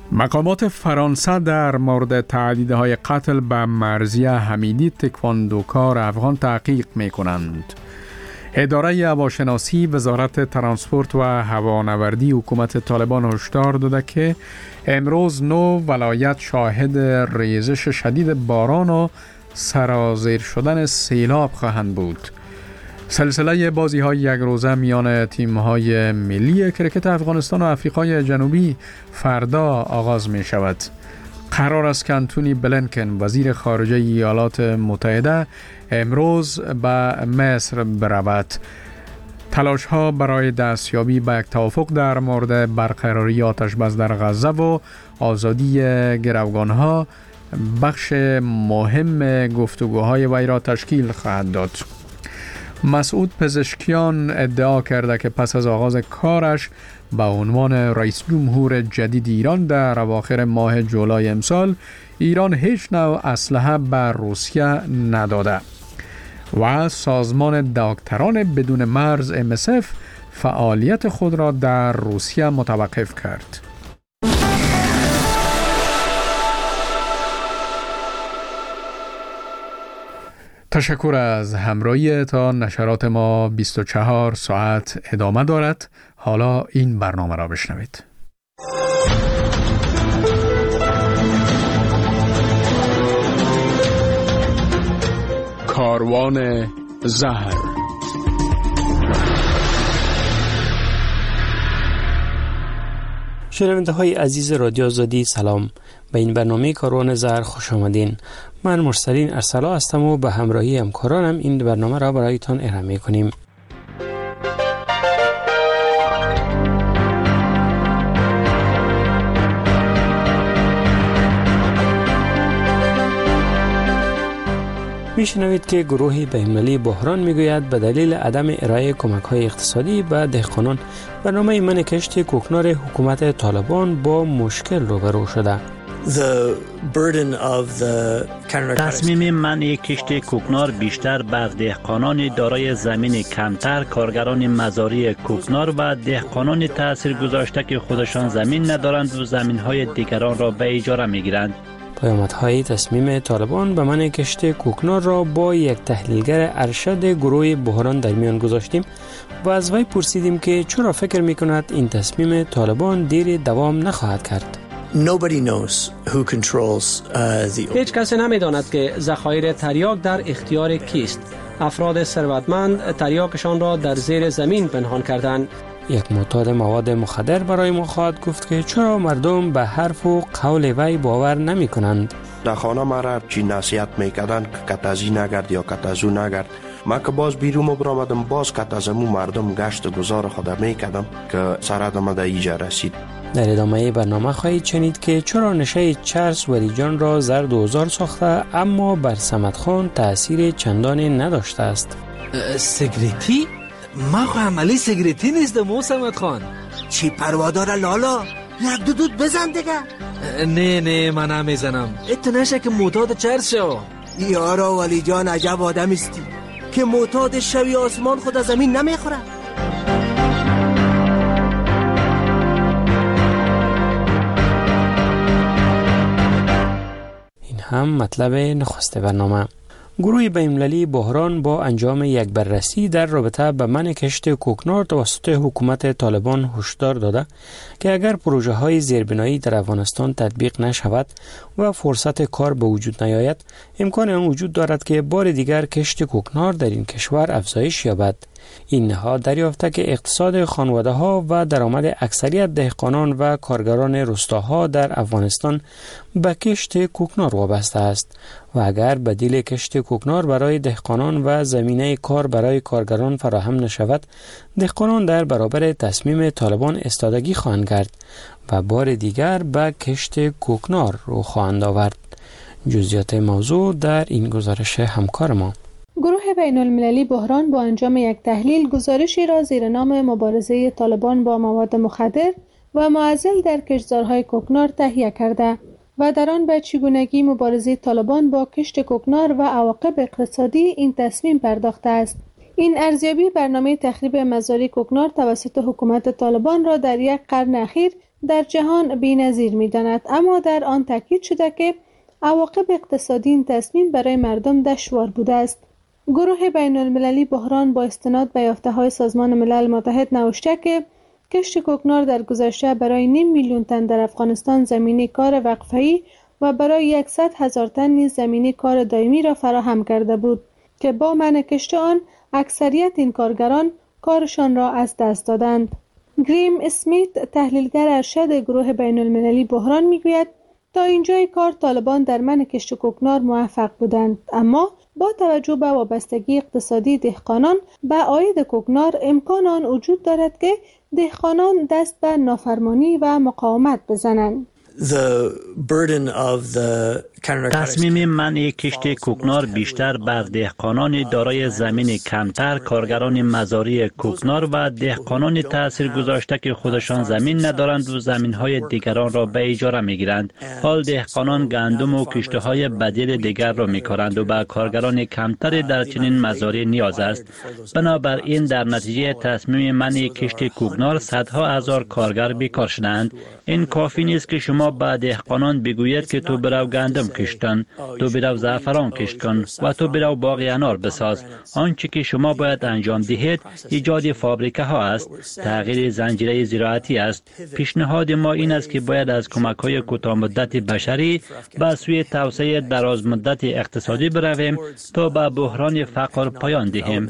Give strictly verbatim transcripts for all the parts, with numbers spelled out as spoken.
مقامات فرانسه در مورد تهدیدهای قتل به مرضیه حمیدی تکواندوکار افغان تحقیق می کنند. اداره هواشناسی وزارت ترانسپورت و هوانوردی حکومت طالبان هشدار داده که امروز نو ولایت شاهد ریزش شدید باران و سرازیر شدن سیلاب خواهند بود. سلسله بازی های یک روزه میان تیم های ملی کرکت افغانستان و آفریقای جنوبی فردا آغاز می شود. قرار است که انتونی بلینکن وزیر خارجه ایالات متحده امروز به مصر برود. تلاش ها برای دستیابی به یک توافق در مورد برقراری آتش بس در غزه و آزادی گروگان ها بخش مهم گفتگوهای وی را تشکیل خواهد داد. مسعود پزشکیان ادعا کرده که پس از آغاز کارش به عنوان رئیس جمهور جدید ایران در اواخر ماه جولای امسال، ایران هیچ نوع اسلحه به روسیه نداده و سازمان دکتران بدون مرز ام اس اف فعالیت خود را در روسیه متوقف کرد. تشکر از همراهی. تا نشرات ما بیست و چهار ساعت ادامه دارد. حالا این برنامه را بشنوید. کاروان زهر. شنونده های عزیز رادیو آزادی سلام. به این برنامه کاروان زهر خوش آمدین. من مرسلین ارسلا هستم و به همراهی همکارانم این برنامه را برایتان ارائه کنیم. میشنوید که گروه بین‌المللی بحران میگوید به دلیل عدم ارائه کمک‌های اقتصادی به دهقانان برنامه من کشت کوکنار حکومت طالبان با مشکل روبرو شده. تصمیم منع کشت کوکنار بیشتر بر دهقانان دارای زمین کمتر، کارگران مزاری کوکنار و دهقانان تأثیر گذاشته که خودشان زمین ندارند و زمین‌های دیگران را به اجاره می‌گیرند. پیامدهای تصمیم طالبان به منع کشت کوکنار را با یک تحلیلگر ارشد گروه بحران در میان گذاشتیم و از وی پرسیدیم که چرا فکر می‌کند این تصمیم طالبان دیر دوام نخواهد کرد. Nobody knows who controls uh, the... هیچ کسی نمی‌داند که ذخایر تریاک در اختیار کیست. افراد ثروتمند تریاکشان را در زیر زمین پنهان کردند. یک معتاد مواد مخدر برای ما خواهد گفت که چرا مردم به حرف و قول وی باور نمی کنند. در خانه مرا چی نصیحت میکردن که کتازی نگرد یا کتازو نگرد. ما که باز بیرون برآمدم باز کتازمو مردم گشت گذار خود میکردم که سرادم در ایجا رسید. در ادامه برنامه خواهید شنید که چرا نشه چرس ولی جان را زرد و زار ساخته اما بر صمد خان تأثیر چندانی نداشته است. سیگریتی؟ ما خو عملی سیگریتی نیستم موسمت خان. چی پروادار لالا؟ یک دو دود بزن دیگه. نه نه من نمیزنم. اتو نشه که معتاد چرس شو. یارا ولی جان عجب آدم استی که معتاد شوی آسمان خود از زمین نمیخوره. این هم مطلب نخست برنامه. گروه بین‌المللی بحران با انجام یک بررسی در رابطه به منع کشت کوکنار توسط حکومت طالبان هشدار داده که اگر پروژه های زیربنایی در افغانستان تطبیق نشود و فرصت کار به وجود نیاید، امکان آن وجود دارد که بار دیگر کشت کوکنار در این کشور افزایش یابد. این نهاد دریافته که اقتصاد خانواده ها و درآمد اکثریت دهقانان و کارگران روستاها در افغانستان به کشت کوکنار وابسته است و اگر بدیل کشت کوکنار برای دهقانان و زمینه کار برای کارگران فراهم نشود، دهقانان در برابر تصمیم طالبان استادگی خواهند کرد و بار دیگر به کشت کوکنار رو خواهند آورد. جزئیات موضوع در این گزارش همکار ما. گروه بین‌المللی بحران با انجام یک تحلیل گزارشی را زیر نام مبارزه طالبان با مواد مخدر و معضل در کشتزارهای کوکنار تهیه کرده و در آن به چگونگی مبارزه طالبان با کشت کوکنار و عواقب اقتصادی این تصمیم پرداخته است. این ارزیابی برنامه تخریب مزارع کوکنار توسط حکومت طالبان را در یک قرن اخیر در جهان بی‌نظیر می‌داند، اما در آن تاکید شده که عواقب اقتصادی این تصمیم برای مردم دشوار بوده است. گروه بین المللی بحران با استناد به یافته‌های سازمان ملل متحد نوشته که کشت کوکنار در گذشته برای نیم میلیون تن در افغانستان زمینه کار وقفه‌ای و برای صد هزار تن نیز زمینه کار دائمی را فراهم کرده بود که با منع کشت آن اکثریت این کارگران کارشان را از دست دادند. گریم اسمیت تحلیلگر ارشد گروه بین المللی بحران میگوید تا اینجای کار طالبان در منع کشت کوکنار موفق بودند، اما با توجه به وابستگی اقتصادی دهقانان به عاید کوکنار امکان آن وجود دارد که دهقانان دست به نافرمانی و مقاومت بزنند. تصمیم منع کشت کوکنار بیشتر بر دهقانان دارای زمین کمتر، کارگران مزاری کوکنار و دهقانان تأثیر گذاشته که خودشان زمین ندارند و زمین‌های دیگران را به اجاره می‌گیرند. حال دهقانان گندم و کشت‌های بدیل دیگر را می‌کارند و به کارگران کمتر در چنین مزاری نیاز است. بنابراین در نتیجه تصمیم منع کشت کوکنار صدها هزار کارگر بیکار شدند. این کافی نیست که شما به دهقانان بگوید که تو برو گندم کشتن، تو برو زعفران کشت کن و تو برو باغ انار بساز. آنچه که شما باید انجام دهید ایجاد فابریکه ها است، تغییر زنجیره زراعتی است. پیشنهاد ما این است که باید از کمک های کوتاه مدت بشری به سوی توسعه دراز مدت اقتصادی برویم تا به بحران فقر پایان دهیم.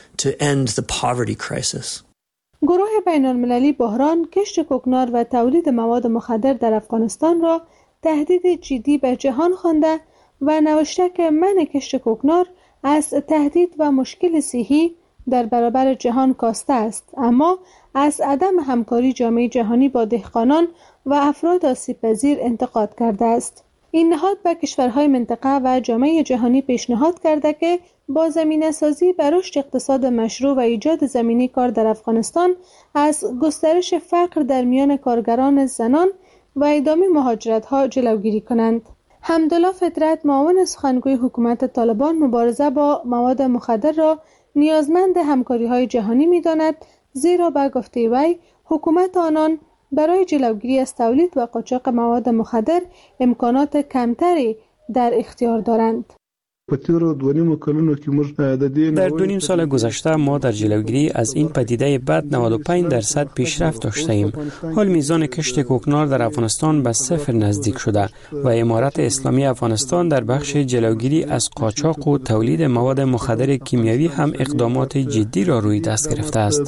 گروه بین المللی بحران کشت کوکنار و تولید مواد مخدر در افغانستان را تهدید جدی به جهان خوانده و نوشته که منع کشت کوکنار از تهدید و مشکل صحی در برابر جهان کاسته است، اما از عدم همکاری جامعه جهانی با دهقانان و افراد آسیب‌پذیر انتقاد کرده است. این نهاد به کشورهای منطقه و جامعه جهانی پیشنهاد کرده که با زمینه‌سازی بر رشد اقتصاد مشروع و ایجاد زمینه کار در افغانستان از گسترش فقر در میان کارگران زنان و ادامه مهاجرت‌ها جلوگیری کنند. حمدالله فطرت، معاون سخنگوی حکومت طالبان مبارزه با مواد مخدر را نیازمند همکاری‌های جهانی می‌داند، زیرا به گفته وی حکومت آنان برای جلوگیری از تولید و قاچاق مواد مخدر امکانات کمتری در اختیار دارند. در دو نیم سال گذشته ما در جلوگیری از این پدیده بد نود و پنج درصد پیشرفت داشته ایم. حال میزان کشت کوکنار در افغانستان به صفر نزدیک شده و امارت اسلامی افغانستان در بخش جلوگیری از قاچاق و تولید مواد مخدر کیمیایی هم اقدامات جدی را روی دست گرفته است.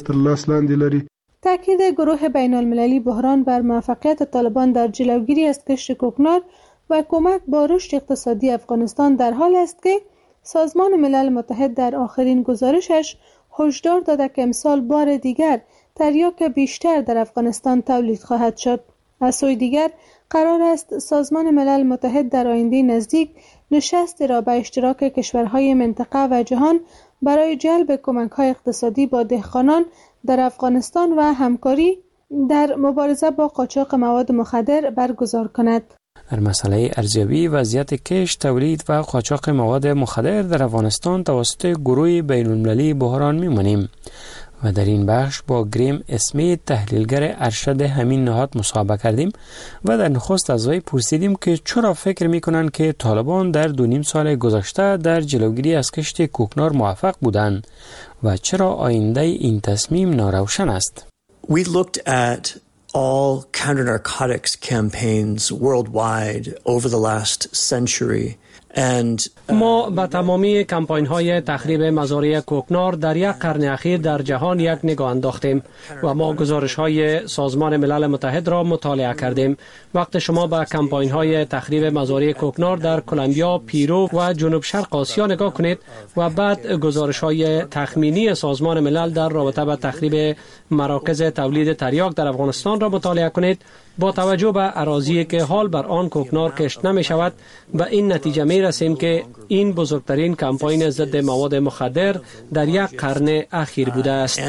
تاکید گروه بین المللی بحران بر موفقیت طالبان در جلوگیری از کشت کوکنار و کمک با رشد اقتصادی افغانستان در حال است که سازمان ملل متحد در آخرین گزارشش هشدار داده که امسال بار دیگر تریاک بیشتر در افغانستان تولید خواهد شد. از سوی دیگر قرار است سازمان ملل متحد در آینده نزدیک نشستی را به اشتراک کشورهای منطقه و جهان برای جلب کمک‌های اقتصادی با دهقانان در افغانستان و همکاری در مبارزه با قاچاق مواد مخدر برگزار کند. در مسئله ارزیابی وضعیت کشت، تولید و قاچاق مواد مخدر در افغانستان توسط گروه بین المللی بحران می‌مانیم و در این بخش با گریم اسمیت تحلیلگر ارشد همین نهاد مصاحبه کردیم و در نخست از وی پرسیدیم که چرا فکر می‌کنند که طالبان در دو نیم سال گذشته در جلوگیری از کشت کوکنار موفق بودند و چرا آینده این تصمیم ناروشن است. We looked at all counter-narcotics campaigns worldwide over the last century. And ما به تمامی کمپاین های تخریب مزارع کوکنار در یک قرن اخیر در جهان یک نگاه انداختیم و ما گزارش های سازمان ملل متحد را مطالعه کردیم. وقت شما به کمپاین های تخریب مزارع کوکنار در کلمبیا، پیرو و جنوب شرق آسیا نگاه کنید و بعد گزارش های تخمینی سازمان ملل در رابطه با تخریب مراکز تولید تریاک در افغانستان را مطالعه کنید، با توجه به اراضی که حال بر آن کوکنار کشت نمی شود به این نتیجه می رسیم که این بزرگترین کمپاین ضد مواد مخدر در یک قرن اخیر بوده است.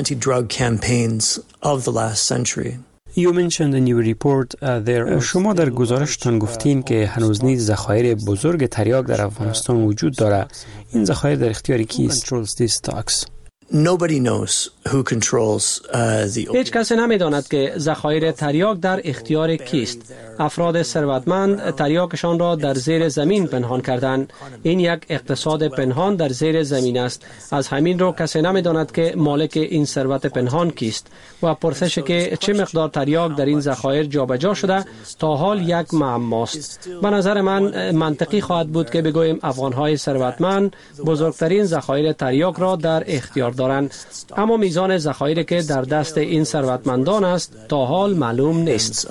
You mentioned in your report uh, there شما در گزارشتان گفتین که هنوز نیز ذخایر بزرگ تریاک در افغانستان وجود داره. این ذخایر در اختیار کیست؟ Nobody knows who controls uh, the هیچ کس نمی‌داند که ذخایر تریاک در اختیار کیست. افراد ثروتمند تریاکشان را در زیر زمین پنهان کردند. این یک اقتصاد پنهان در زیر زمین است. از همین رو کسی نمی‌داند که مالک این ثروت پنهان کیست و پرسش که چه مقدار تریاک در این ذخایر جابجا شده تا حال یک معماست. به نظر من منطقی خواهد بود که بگوییم افغان‌های ثروتمند بزرگترین ذخایر تریاک را در اختیار دارند، اما میزان ذخایری که در دست این ثروتمندان است تا حال معلوم نیست.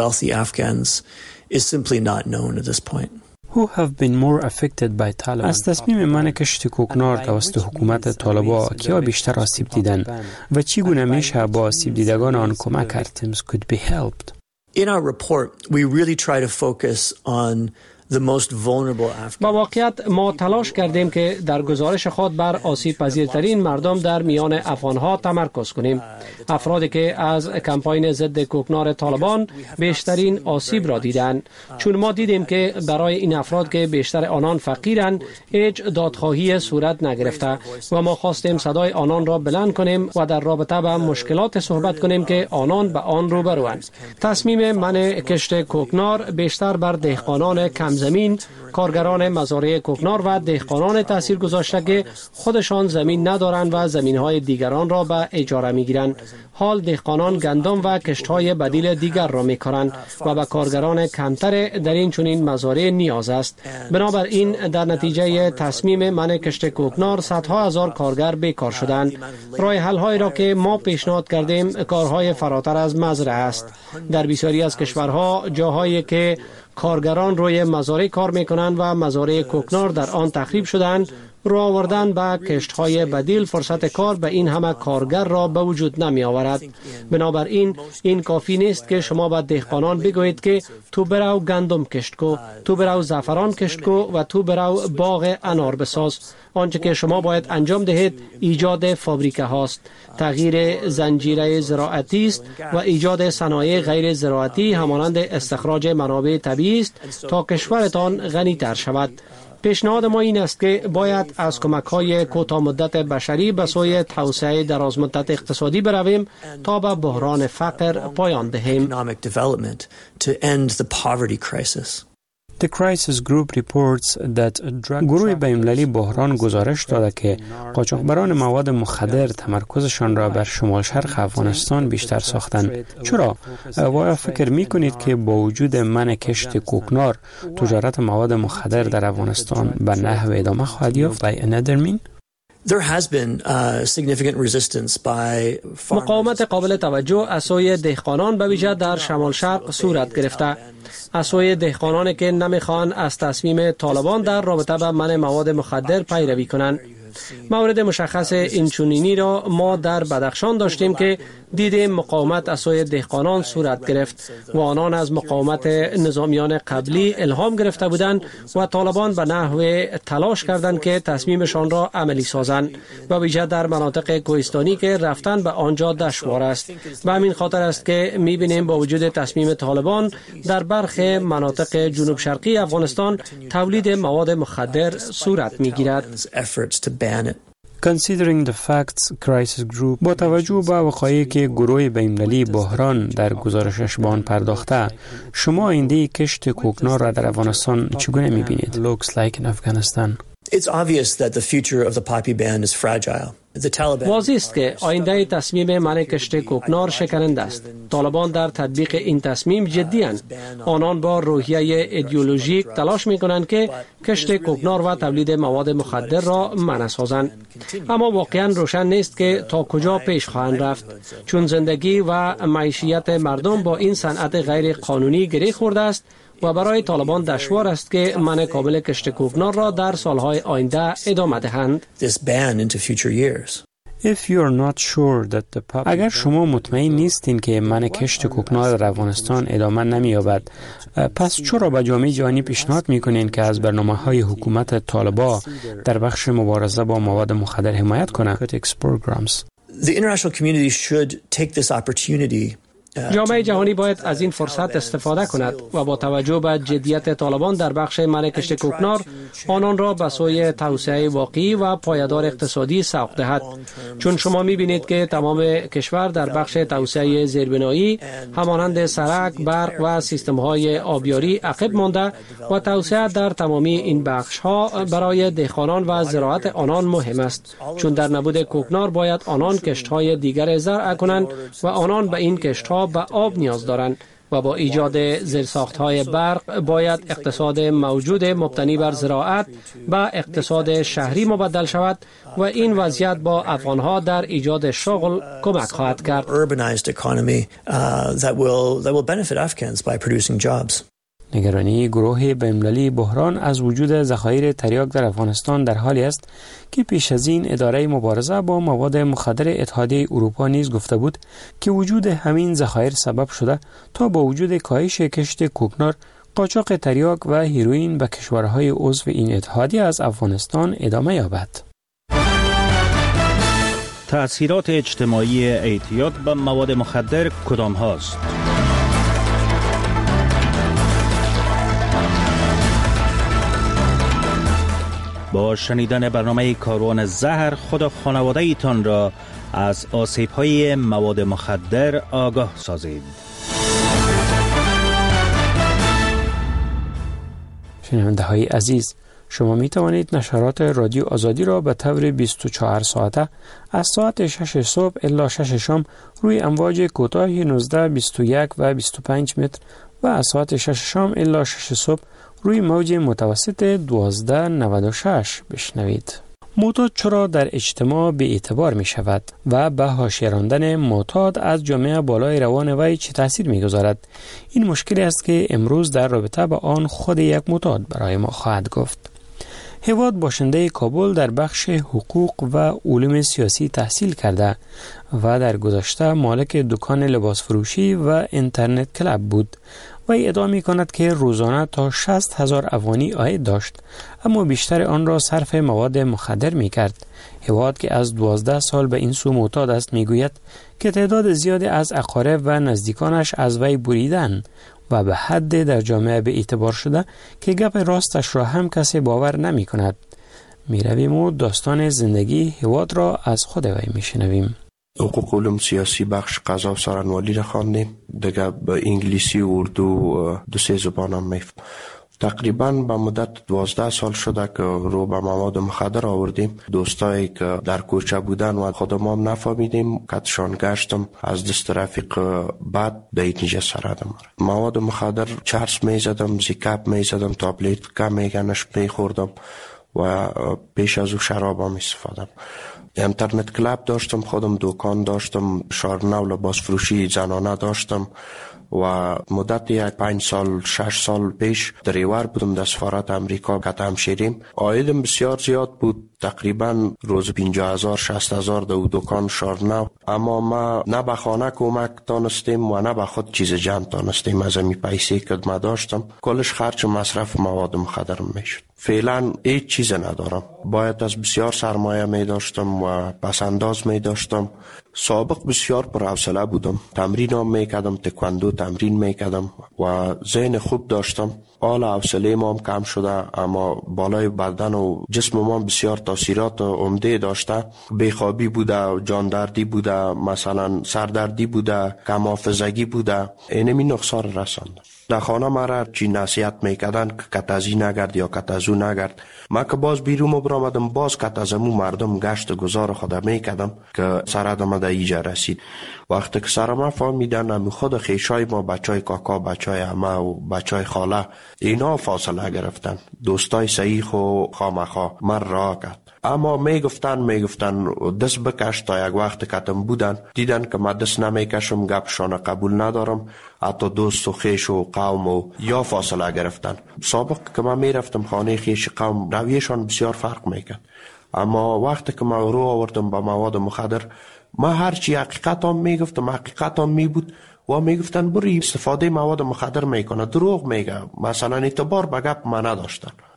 Who have been more affected by Taliban? از تصمیم من کشت کوکنار توسط حکومت طالبان کیا بیشتر آسیب دیدن و چگونه میشه با آسیب دیدگان آن کمک کرد؟ could be helped. In our report, we really try to focus on the most vulnerable Afghans. با واقعیت ما تلاش کردیم که در گزارش خود بر آسیب پذیرترین مردم در میان افغانها تمرکز کنیم. افرادی که از کمپاین ضد کوکنار طالبان بیشترین آسیب را دیدند، چون ما دیدیم که برای این افراد که بیشتر آنان فقیرند هیچ دادخواهی صورت نگرفته و ما خواستیم صدای آنان را بلند کنیم و در رابطه با مشکلات صحبت کنیم که آنان به آن روبروند. تصمیم من کشت کوکنار بیشتر بر دهقانان کم زمین، کارگران مزارع کوکنار و دهقانان تاثیر گذاشته که خودشان زمین ندارند و زمین‌های دیگران را به اجاره می‌گیرند. حال دهقانان گندم و کشت‌های بدیل دیگر را می‌کارند و به کارگران کمتر در این چنین مزارع نیاز است. بنابراین در نتیجه تصمیم من کشت کوکنار صدها هزار کارگر بیکار شدند. راه حل‌هایی را که ما پیشنهاد کردیم کارهای فراتر از مزرعه است. در بسیاری از کشورها جاهایی که کارگران روی مزارع کار میکنند و مزارع کوکنار در آن تخریب شدند، رو آوردن به کشت‌های بدیل فرصت کار به این همه کارگر را به وجود نمی آورد. بنابراین این کافی نیست که شما به دهقانان بگویید که تو برو گندم کشت کو، تو برو زعفران کشت کو و تو برو باغ انار بساز. آنچه که شما باید انجام دهید ایجاد فابریکه هاست، تغییر زنجیره زراعتی است و ایجاد صنایع غیر زراعتی همانند استخراج منابع طبیعی است تا کشورتان غنی تر شود. پیشنهاد ما این است که باید از کمک‌های کوتاه مدت بشری به سوی توسعه دراز مدت اقتصادی برویم تا به بحران فقر پایان دهیم. The Crisis Group reports that گروه بین‌المللی بحران گزارش داده که قاچاقبران مواد مخدر تمرکزشان را بر شمال شرق افغانستان بیشتر ساختند. چرا؟ و آیا فکر می کنید که با وجود منع کشت کوکنار تجارت مواد مخدر در افغانستان به نحو ادامه خواهد یافت؟ by another mean؟ There has been uh, significant resistance by مقاومت قابل توجه از سوی دهقانان به ویژه در شمال شرق صورت گرفته. از سوی دهقانانی که نمیخوان از تصمیم طالبان در رابطه با منع مواد مخدر پیروی کنند. مورد مشخص اینچنینی را ما در بدخشان داشتیم که دیدیم مقاومت از سوی دهقانان صورت گرفت و آنان از مقاومت نظامیان قبلی الهام گرفته بودند و طالبان به نحو تلاش کردند که تصمیمشان را عملی سازند و ویژه در مناطق کوهستانی که رفتن به آنجا دشوار است. به همین خاطر است که می‌بینیم با وجود تصمیم طالبان در برخی مناطق جنوب شرقی افغانستان تولید مواد مخدر صورت می‌گیرد. Considering the facts, Crisis Group با توجه به وقایعی که گروه بین‌المللی بحران در گزارشش به آن پرداخته، شما آینده کشت کوکنار را در افغانستان چگونه می‌بینید؟ Looks like in Afghanistan. It's obvious that the future of the poppy ban is fragile. واضح است که آینده تصمیم منع کشت کوکنار شکننده است. طالبان در تطبیق این تصمیم جدی‌اند. آنان با روحیه ایدئولوژیک تلاش می‌کنند که کشت کوکنار و تولید مواد مخدر را منع سازند. اما واقعاً روشن نیست که تا کجا پیش خواهند رفت، چون زندگی و معیشت مردم با این صنعت غیر قانونی گره خورده است و برای طالبان دشوار است که منع کامل کشت کوکنار را در سالهای آینده ادامه دهند. اگر شما مطمئن نیستین که منع کشت کوکنار در افغانستان ادامه نمی‌یابد، پس چرا به جامعه جهانی پیشنهاد می‌کنین که از برنامه‌های حکومت طالبان در بخش مبارزه با مواد مخدر حمایت کنند؟ The international community should take this opportunity جامعه جهانی باید از این فرصت استفاده کند و با توجه به جدیت طالبان در بخش منع کشت کوکنار آنان را به سوی توسعه واقعی و پایدار اقتصادی سوق دهد. چون شما می‌بینید که تمام کشور در بخش توسعه زیربنایی همانند سرک، برق و سیستم‌های آبیاری عقب مانده و توسعه در تمامی این بخش‌ها برای دهقانان و زراعت آنان مهم است. چون در نبود کوکنار باید آنان کشت‌های دیگر زرع کنند و آنان به این کشت‌ها به آب نیاز دارند و با ایجاد زیرساخت‌های برق باید اقتصاد موجود مبتنی بر زراعت به اقتصاد شهری مبدل شود و این وضعیت با افغان‌ها در ایجاد شغل کمک خواهد کرد. نگرانی گروه بین‌المللی بحران از وجود ذخایر تریاک در افغانستان در حالی است که پیش از این اداره مبارزه با مواد مخدر اتحادیه اروپا نیز گفته بود که وجود همین ذخایر سبب شده تا با وجود کاهش کشت کوکنار، قاچاق تریاک و هیروئین به کشورهای عضو این اتحادیه از افغانستان ادامه یابد. تأثیرات اجتماعی اعتیاد به مواد مخدر کدام هاست؟ با شنیدن برنامه کاروان زهر خود و خانواده ایتان را از آسیب‌های مواد مخدر آگاه سازید. شنونده های عزیز، شما می توانید نشرات رادیو آزادی را به طور بیست و چهار ساعته از ساعت شش صبح الی شش شام روی امواج کوتاه نوزده، بیست و یک و بیست و پنج متر و از ساعت شش شام الی شش صبح روی موج متوسط دوازده نود و شش بشنوید. معتاد چرا در اجتماع به اعتبار می شود و به حاشیه راندن معتاد از جامعه بالای روان وی چه تاثیر می گذارد؟ این مشکلی است که امروز در رابطه با آن خود یک معتاد برای ما خواهد گفت. هواد باشنده کابل در بخش حقوق و علوم سیاسی تحصیل کرده و در گذشته مالک دکان لباس فروشی و اینترنت کلاب بود. وی ادعا می کند که روزانه تا شصت هزار افغانی عاید داشت، اما بیشتر آن را صرف مواد مخدر می کرد. هواد که از دوازده سال به این سو معتاد است می گوید که تعداد زیادی از اقارب و نزدیکانش از وی بریدن و به حد در جامعه به اعتبار شده که گپ راستش را هم کسی باور نمی کند. می رویم و داستان زندگی هواد را از خود وی می شنویم. حقوق علوم سیاسی بخش قضا و سرانوالی را خواندیم، دیگه به انگلیسی و اردو دو سه زبان هم میفهم. تقریبا به مدت دوازده سال شده که رو به مواد مخدر آوردیم. دوستایی که در کوچه بودن و خودم هم نفهمیدیم کتشان گشتم از دست رفیق بعد به اینجا سردم. مواد مخدر چرس میزدم، زیکاپ میزدم، تابلیت کم میگنش میخوردم و پیش از او شراب هم استفادم. اینترنت کلاب داشتم، خودم دکان داشتم، شارنو لباس فروشی زنانه داشتم و مدت یک پنج سال شش سال پیش دریور بودم در سفارت امریکا که همشیریم. عایدم بسیار زیاد بود، تقریبا روز پنجاه هزار شصت هزار دو دکان شارنو، اما ما نه به خانه کمک تانستیم و نه به خود چیز جمع تانستیم. از امی پیسی که ما داشتم کلش خرچ مصرف مواد مخدر میشد. فعلا هیچ چیز ندارم، باید از بسیار سرمایه می داشتم و پسنداز می داشتم. سابق بسیار پرحوصله بودم، تمرین هم می کردم، تکواندو تمرین می کردم و ذهن خوب داشتم. حال حوصله ما هم کم شده، اما بالای بدن و جسم ما بسیار تاثیرات عمده داشته. بیخوابی بوده، جاندردی بوده، مثلا سردردی بوده، کم حافظگی بوده، اینمی نقصان رسانده. در خانه مرا چی نصیحت میکردن که کت از این نگرد یا کت از اون نگرد. من که باز بیرون برآمدم باز کت از امو مردم گشت گذار خود میکردم که سرم در ایجا رسید. وقتی که سرم فهمیدن امو خود خیشای ما، بچای کاکا، بچای عمه و بچای خاله، اینا فاصله گرفتن. دوستای صحیح و خامخا من راه کرد. اما میگفتن میگفتن دست بکش. تا یک وقت کتم بودن دیدن که من دست نمیکشم، گپشان قبول ندارم، حتی دوست و خیش و قوم و یا فاصله گرفتن. سابق که من میرفتم خانه خیش قوم رویشان بسیار فرق میکرد، اما وقتی که من رو آوردم با مواد مخدر، ما هرچی حقیقت هم میگفتم حقیقت هم میبود و میگفتن بری استفاده مواد مخدر میکنه، دروغ میگه، مثلا اعتبار به گپ من نداشتن.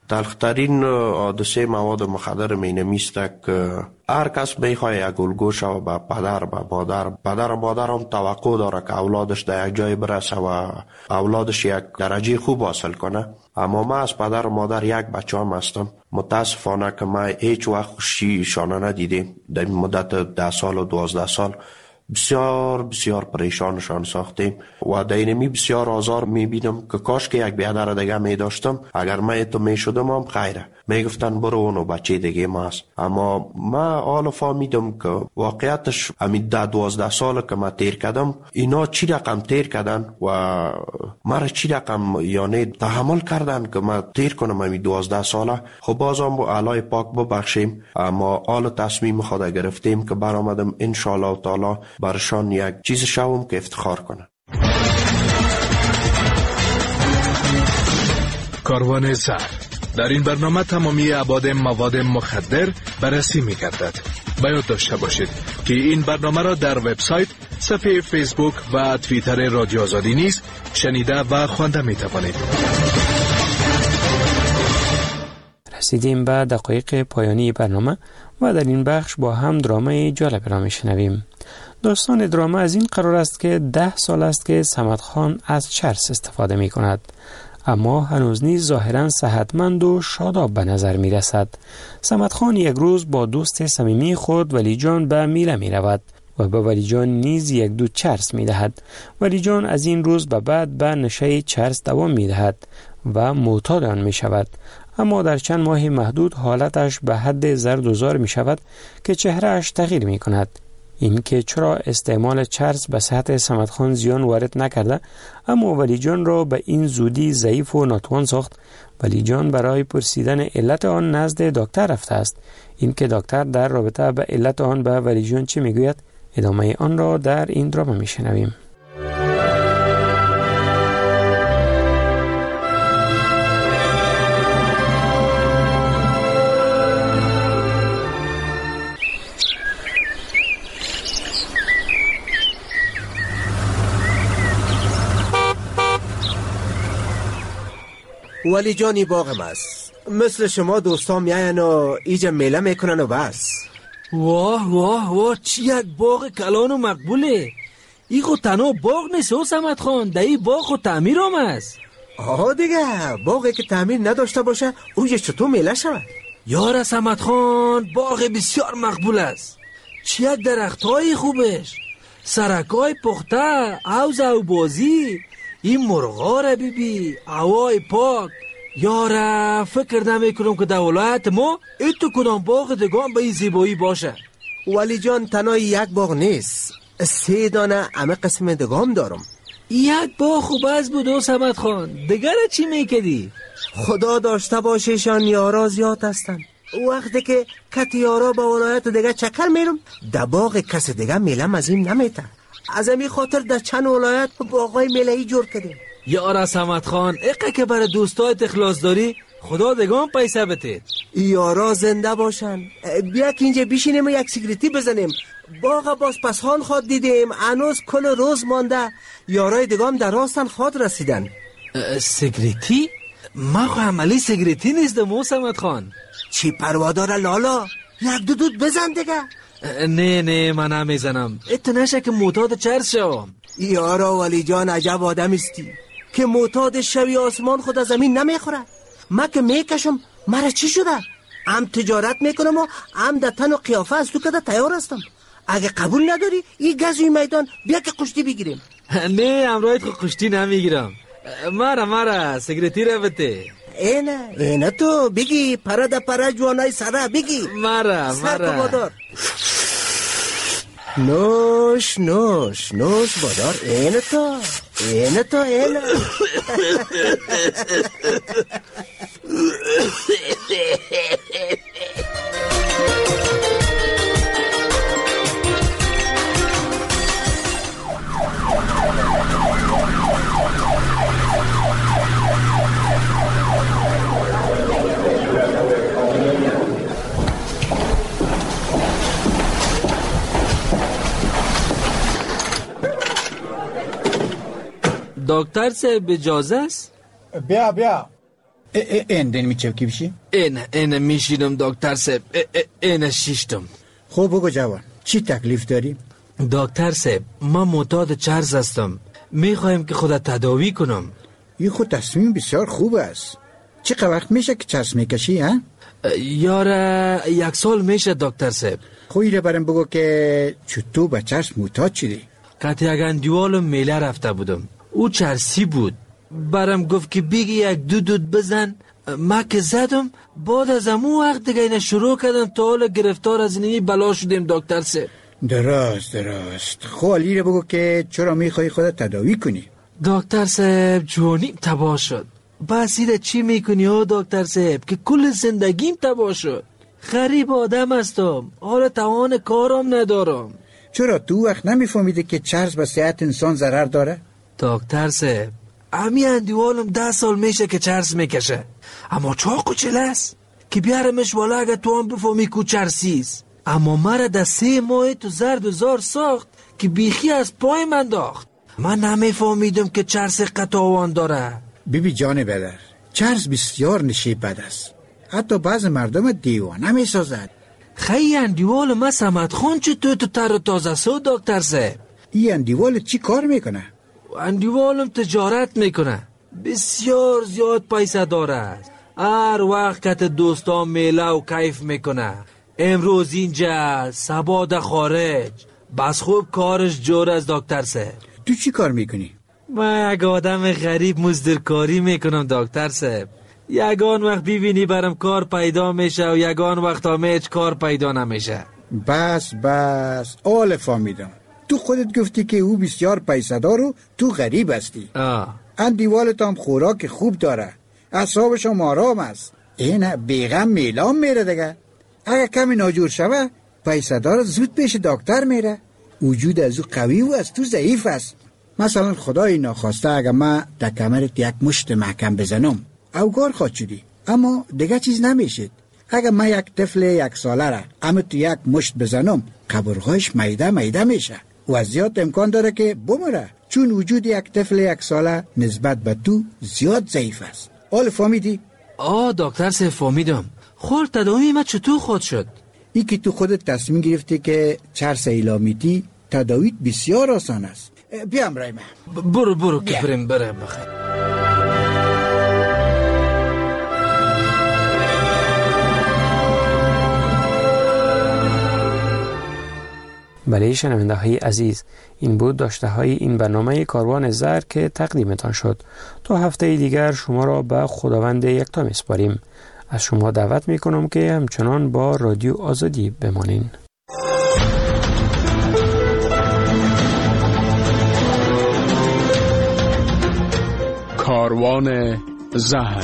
تلخترین حادثه مواد مخدر مینمیست که هر کس بخواه یک الگو شو به پدر به مادر، پدر و مادر هم توقع داره که اولادش در یک جای برسه و اولادش یک درجه خوب حاصل کنه. اما من از پدر و مادر یک بچه هم هستم. متاسفانه که من هیچ وقت خوشی شانه ندیدیم. در مدت ده سال و دوازده سال بسیار بسیار پریشانشان ساختیم و در اینمی بسیار آزار میبینم که کاش که یک بیادر دیگه میداشتم. اگر من تو میشدم هم خیره، میگفتن برو اونو بچه دیگه ما است. اما من حالا فهمیدم که واقعیتش همین ده دوازده سال که من تیر کردم اینا چی رقم تیر کردن و مرا چی رقم یعنی تحمل کردن که من تیر کنم همین دوازده ساله. خب بازم با علای پاک ببخشیم، اما حالا تصمیم خود گرفتیم که برآمدم انشالله تعالی برشان یک چیز شوم که افتخار کنه. کاروان زر در این برنامه تمامی ابعاد مواد مخدر بررسی می‌گردد. باید داشته باشید که این برنامه را در وبسایت، صفحه فیسبوک و توییتر رادیو آزادی نیز شنیده و خوانده می‌توانید. رسیدیم به دقایق پایانی برنامه و در این بخش با هم درامای جالب را می‌شنویم. داستان دراما از این قرار است که ده سال است که صمد خان از چرس استفاده می کند، اما هنوز نیز ظاهراً صحتمند و شاداب به نظر می رسد. صمد خان یک روز با دوست صمیمی خود ولی جان به میله می رود و به ولی جان نیز یک دو چرس می دهد. ولی جان از این روز به بعد به نشه چرس دوام می دهد و معتاد آن می شود. اما در چند ماه محدود حالتش به حد زرد و زار می شود که چهرهش تغییر می کند. این که چرا استعمال چرس به صحت صمد خان زیان وارد نکرده، اما ولی جان را به این زودی ضعیف و ناتوان ساخت. ولی جان برای پرسیدن علت آن نزد دکتر رفته است. این که دکتر در رابطه به علت آن به ولی جان چه میگوید، ادامه آن را در این دراما میشنویم. ولی جانی باغم است. مثل شما دوستان میاین و ایجا میله میکنن و بس. واه واه واه، چی یک باغ کلان و مقبوله. ای خود تنها باغ نیست او صمد خان، در ای باغ خود تعمیر هم است. آها دیگه، باغی که تعمیر نداشته باشه اویش چطور میله شود؟ یار صمد خان، باغ بسیار مقبول است. چی یک درخت های خوبش، سرکای پخته، عوض او بازی، این مرغا را بیبی، هوای پاک. یاره فکر نمی کنم که در ولایت ما ایتو کدام باغ دگان به این زیبایی باشه. ولی جان تنها یک باغ نیست، سه دانه همه قسم دگام دارم. یک باغ خوب از بود او صمد خان، دیگر چی میکدی؟ خدا داشته باشیشان یارا زیاد هستن. وقتی که کت یارا با ولایت دیگه چکر میرم، در باغ کس دیگه میلم از این نمیته. از همین خاطر در چند ولایت باغای میلهی جور کردیم. یارا صمد خان، اقه که برای دوستایت اخلاص داری، خدا دگان پیسه بتید. یارا زنده باشن. بیا که اینجا بیشینیم و یک سیگریتی بزنیم. باغ باز پسخان خواد دیدیم، هنوز کل روز مانده. یارای دگام در راستن خواد رسیدن. سیگریتی؟ ما خو عملی سیگریتی نیستم او صمد خان. چی پروادار لالا؟ یک دو دود بزن دیگه. نه نه من نمیزنم، اتو نشه که معتاد چرس شوم. یارا ولی جان عجب آدم استی که معتاد شوی آسمان خود از زمین نمیخوره. من که میکشم مرا چی شده؟ هم تجارت میکنم و هم در تن و قیافه از تو کده تیار هستم. اگه قبول نداری این گزوی میدان بیا که کشتی بگیریم. نه امرایت خود کشتی نمیگیرم. مرا مرا سیگریتی رو بده. اینه اینه تو بگی پرا دا پرا جوانای سرا بگی. مرا مرا نوش نوش نوش بادار. اینه تو اینه تو اینه. دکتر صاحب اجازه است؟ بیا بیا. این دن میچه کی بشی؟ این این میشینم دکتر صاحب. این شیشتم. خب بگو جوان چی تکلیف داری؟ دکتر صاحب من معتاد چرس هستم. میخوایم که خودت تداوی کنم. این خود تصمیم بسیار خوب است. چقدر وقت میشه که چرس میکشی ها؟ یاره یک سال میشه دکتر صاحب. خب ایره برم بگو که چطور به چرس معتاد شدی؟ که یک اندیوال میله رفته بودم. او چرسی بود. برم گفت که بیگی یک دو دود بزن. ما که زدم بعد از امو وقت دیگه اینه شروع کردم تا حالا گرفتار از اینی بلا شدیم دکتر صاحب. درست درست. خب علی رو بگو که چرا میخوای خودت تداوی کنی؟ دکتر صاحب جوانیم تباه شد. بس ایره چی میکنی ها دکتر صاحب که کل زندگیم تباه شد. غریب آدم هستم. حالا توان کارم ندارم. چرا تو وقت نمیفهمیده که چرس به صحت انسان ضرر داره؟ دکتر صاحب امی اندیوالم ده سال میشه که چرس میکشه. اما چاقو چله است که بیارمش والا اگه تو هم بفهمی کو چرسیست. اما مرا ده سه ماه تو زرد و زار ساخت که بیخی از پای من داخت. من نمیفهمیدم که چرس قطاوان داره. بیبی جان بدر چرس بسیار نشیب بد است. حتی بعض مردم دیوانه میسازد. خیلی اندیوال ما سمت خون چه تو تو تر تازه سو دکتر صاحب. این اندیوال چی کار میکنه؟ اندیوالم تجارت میکنه. بسیار زیاد پیسه داره. هر وقت که دوستان میله و کیف میکنه. امروز اینجا سباد خارج. بس خوب کارش جور از دکتر صاحب. تو چی کار میکنی؟ من یک آدم غریب مزدورکاری میکنم دکتر صاحب. یگان وقت ببینی برم کار پیدا میشه و یگان وقت هم هیچ کار پیدا نمیشه. بس بس آل فهمیدم. تو خودت گفتی که او بسیار پیسه دار و تو غریب هستی. آه. اندیوالت هم خوراک خوب داره. اعصابش هم آرام است. اینه بیغم میلام میره دیگه. اگه کمی ناجور شوه پیسه دار زود پیش دکتر میره. وجود از او قوی و از تو ضعیف است. مثلا خدای ناخواسته اگه من در کمرت یک مشت محکم بزنم اوگار خواهد شدی، اما دیگه چیز نمیشد. اگه من یک طفل یک ساله را اما تو یک مشت بزنم قبرهایش میده میده میشه و از زیاد امکان داره که بمره، چون وجود یک طفل یک ساله نسبت به تو زیاد ضعیف است. حال فهمیدی؟ آه دکتر صاحب فهمیدم. خور تداوی ما چطور خود شد؟ ای که تو خودت تصمیم گرفتی که چرس ایلامیتی تداویت بسیار آسان است. بیام رای من. برو برو که بریم بریم بخیر. بله شنونده های عزیز، این بود داشته های این برنامه کاروان زر که تقدیمتان شد. تا هفته دیگر شما را به خداوند یکتا میسپاریم. از شما دعوت میکنم که همچنان با رادیو آزادی بمانین. کاروان زهر.